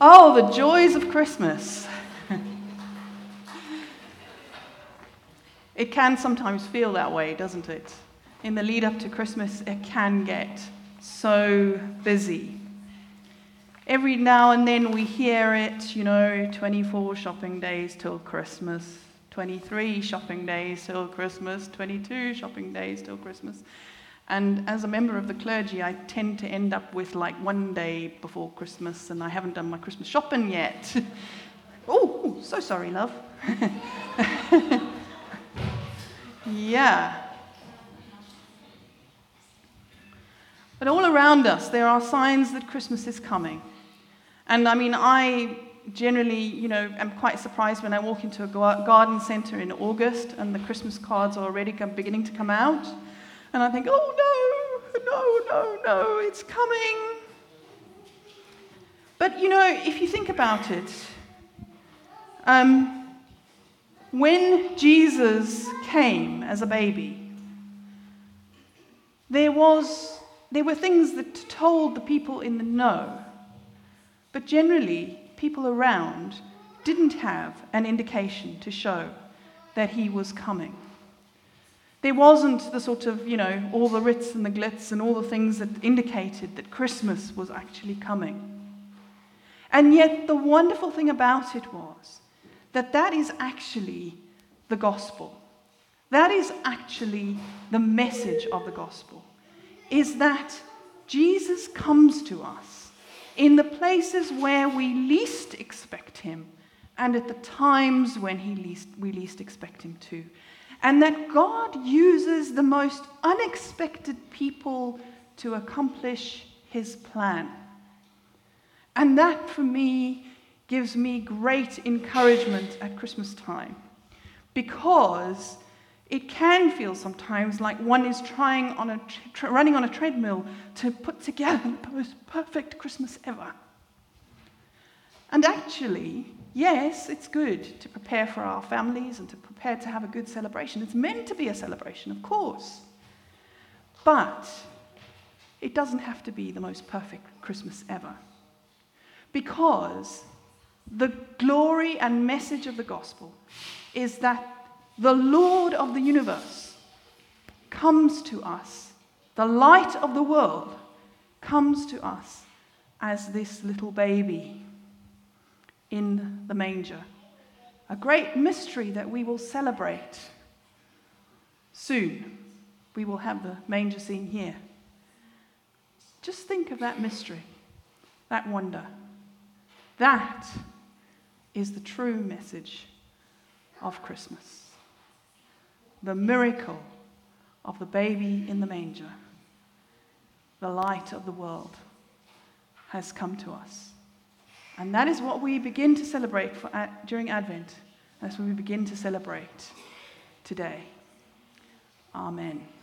Oh, the joys of Christmas. It can sometimes feel that way, doesn't it? In the lead up to Christmas, it can get so busy. Every now and then we hear it, 24 shopping days till Christmas, 23 shopping days till Christmas, 22 shopping days till Christmas. And as a member of the clergy, I tend to end up with like one day before Christmas, and I haven't done my Christmas shopping yet. Oh, so sorry, love. Yeah. But all around us, there are signs that Christmas is coming. And I generally, am quite surprised when I walk into a garden centre in August and the Christmas cards are already beginning to come out. And I think, oh no, it's coming. But, if you think about it, when Jesus came as a baby, there were things that told the people in the know, but generally people around didn't have an indication to show that he was coming. There wasn't the sort of, all the ritz and the glitz and all the things that indicated that Christmas was actually coming. And yet the wonderful thing about it was that is actually the gospel. That is actually the message of the gospel, is that Jesus comes to us in the places where we least expect him and at the times when we least expect him to. And that God uses the most unexpected people to accomplish his plan. And that, for me, gives me great encouragement at Christmas time, because it can feel sometimes like one is running on a treadmill to put together the most perfect Christmas ever. And actually, yes, it's good to prepare for our families and to prepare to have a good celebration. It's meant to be a celebration, of course. But it doesn't have to be the most perfect Christmas ever. Because the glory and message of the gospel is that the Lord of the universe comes to us, the light of the world comes to us as this little baby in the manger. A great mystery that we will celebrate soon. We will have the manger scene here. Just think of that mystery, that wonder. That is the true message of Christmas. The miracle of the baby in the manger, the light of the world, has come to us. And that is what we begin to celebrate during Advent. That's what we begin to celebrate today. Amen.